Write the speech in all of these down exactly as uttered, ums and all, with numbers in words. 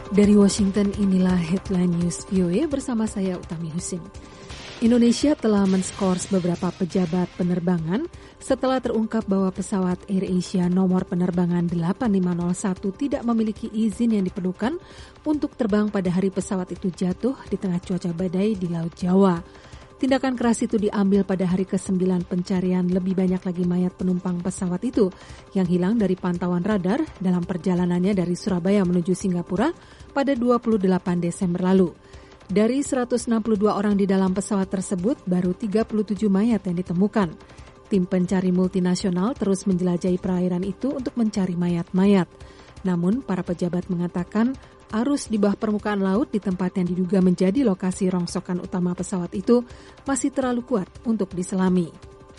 Dari Washington, inilah Headline News V O A bersama saya Utami Husin. Indonesia telah menskors beberapa pejabat penerbangan setelah terungkap bahwa pesawat AirAsia nomor penerbangan delapan lima nol satu tidak memiliki izin yang diperlukan untuk terbang pada hari pesawat itu jatuh di tengah cuaca badai di Laut Jawa. Tindakan keras itu diambil pada hari kesembilan pencarian lebih banyak lagi mayat penumpang pesawat itu yang hilang dari pantauan radar dalam perjalanannya dari Surabaya menuju Singapura pada dua puluh delapan Desember lalu. Dari seratus enam puluh dua orang di dalam pesawat tersebut, baru tiga puluh tujuh mayat yang ditemukan. Tim pencari multinasional terus menjelajahi perairan itu untuk mencari mayat-mayat. Namun, para pejabat mengatakan arus di bawah permukaan laut di tempat yang diduga menjadi lokasi rongsokan utama pesawat itu masih terlalu kuat untuk diselami.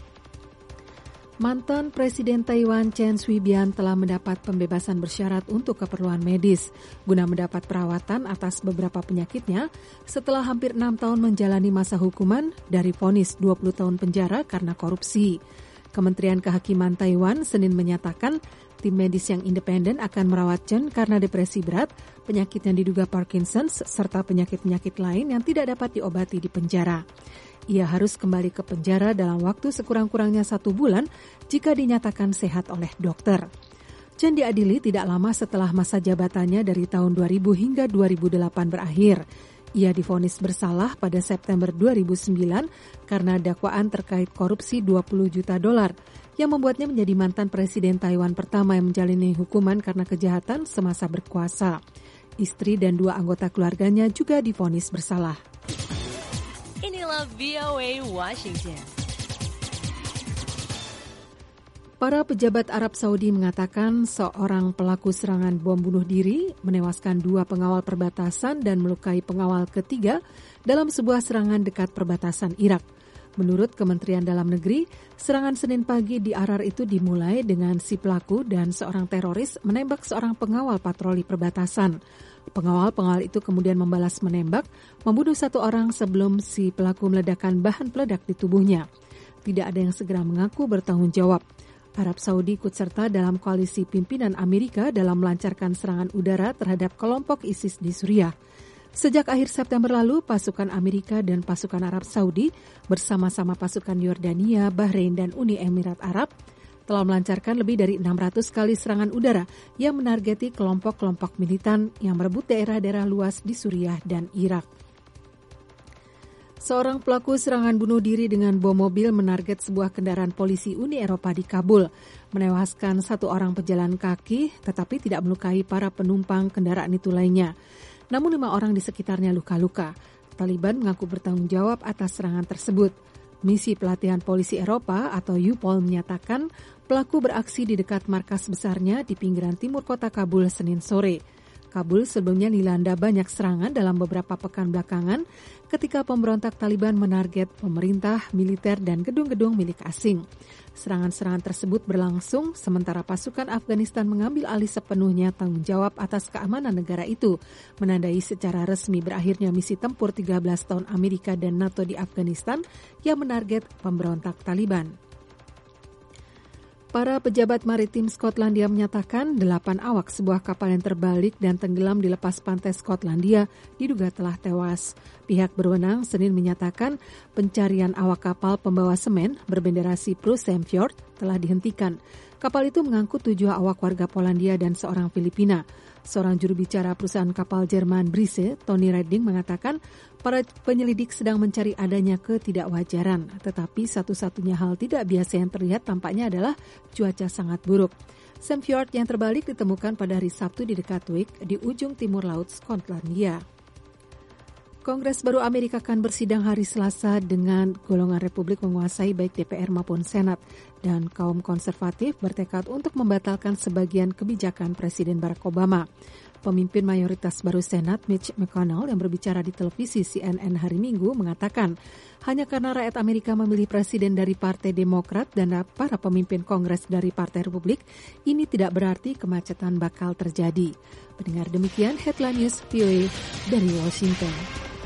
Mantan Presiden Taiwan Chen Shui-bian telah mendapat pembebasan bersyarat untuk keperluan medis guna mendapat perawatan atas beberapa penyakitnya setelah hampir enam tahun menjalani masa hukuman dari vonis dua puluh tahun penjara karena korupsi. Kementerian Kehakiman Taiwan Senin menyatakan tim medis yang independen akan merawat Chen karena depresi berat, penyakit yang diduga Parkinson's, serta penyakit-penyakit lain yang tidak dapat diobati di penjara. Ia harus kembali ke penjara dalam waktu sekurang-kurangnya satu bulan jika dinyatakan sehat oleh dokter. Chen diadili tidak lama setelah masa jabatannya dari tahun dua ribu hingga dua ribu delapan berakhir. Ia divonis bersalah pada September dua ribu sembilan karena dakwaan terkait korupsi dua puluh juta dolar yang membuatnya menjadi mantan Presiden Taiwan pertama yang menjalani hukuman karena kejahatan semasa berkuasa. Istri dan dua anggota keluarganya juga divonis bersalah. Inilah V O A Washington. Para pejabat Arab Saudi mengatakan seorang pelaku serangan bom bunuh diri menewaskan dua pengawal perbatasan dan melukai pengawal ketiga dalam sebuah serangan dekat perbatasan Irak. Menurut Kementerian Dalam Negeri, serangan Senin pagi di Arar itu dimulai dengan si pelaku dan seorang teroris menembak seorang pengawal patroli perbatasan. Pengawal-pengawal itu kemudian membalas menembak, membunuh satu orang sebelum si pelaku meledakkan bahan peledak di tubuhnya. Tidak ada yang segera mengaku bertanggung jawab. Arab Saudi ikut serta dalam koalisi pimpinan Amerika dalam melancarkan serangan udara terhadap kelompok ISIS di Suriah. Sejak akhir September lalu, pasukan Amerika dan pasukan Arab Saudi bersama-sama pasukan Yordania, Bahrain, dan Uni Emirat Arab telah melancarkan lebih dari enam ratus kali serangan udara yang menargeti kelompok-kelompok militan yang merebut daerah-daerah luas di Suriah dan Irak. Seorang pelaku serangan bunuh diri dengan bom mobil menarget sebuah kendaraan polisi Uni Eropa di Kabul, menewaskan satu orang pejalan kaki tetapi tidak melukai para penumpang kendaraan itu lainnya. Namun lima orang di sekitarnya luka-luka. Taliban mengaku bertanggung jawab atas serangan tersebut. Misi Pelatihan Polisi Eropa atau U P O L menyatakan pelaku beraksi di dekat markas besarnya di pinggiran timur kota Kabul Senin sore. Kabul sebelumnya dilanda banyak serangan dalam beberapa pekan belakangan ketika pemberontak Taliban menarget pemerintah, militer, dan gedung-gedung milik asing. Serangan-serangan tersebut berlangsung sementara pasukan Afghanistan mengambil alih sepenuhnya tanggung jawab atas keamanan negara itu, menandai secara resmi berakhirnya misi tempur tiga belas tahun Amerika dan NATO di Afghanistan yang menarget pemberontak Taliban. Para pejabat maritim Skotlandia menyatakan delapan awak sebuah kapal yang terbalik dan tenggelam di lepas pantai Skotlandia diduga telah tewas. Pihak berwenang Senin menyatakan pencarian awak kapal pembawa semen berbendera Siprus Semfjord telah dihentikan. Kapal itu mengangkut tujuh awak warga Polandia dan seorang Filipina. Seorang juru bicara perusahaan kapal Jerman Brise, Tony Redding, mengatakan para penyelidik sedang mencari adanya ketidakwajaran, tetapi satu-satunya hal tidak biasa yang terlihat tampaknya adalah cuaca sangat buruk. Semfjord yang terbalik ditemukan pada hari Sabtu di dekat Wick di ujung timur laut Skotlandia. Kongres baru Amerika akan bersidang hari Selasa dengan golongan Republik menguasai baik D P R maupun Senat, dan kaum konservatif bertekad untuk membatalkan sebagian kebijakan Presiden Barack Obama. Pemimpin mayoritas baru Senat, Mitch McConnell, yang berbicara di televisi C N N hari Minggu mengatakan hanya karena rakyat Amerika memilih presiden dari Partai Demokrat dan para pemimpin Kongres dari Partai Republik, ini tidak berarti kemacetan bakal terjadi. Pendengar, demikian Headline News V O A dari Washington.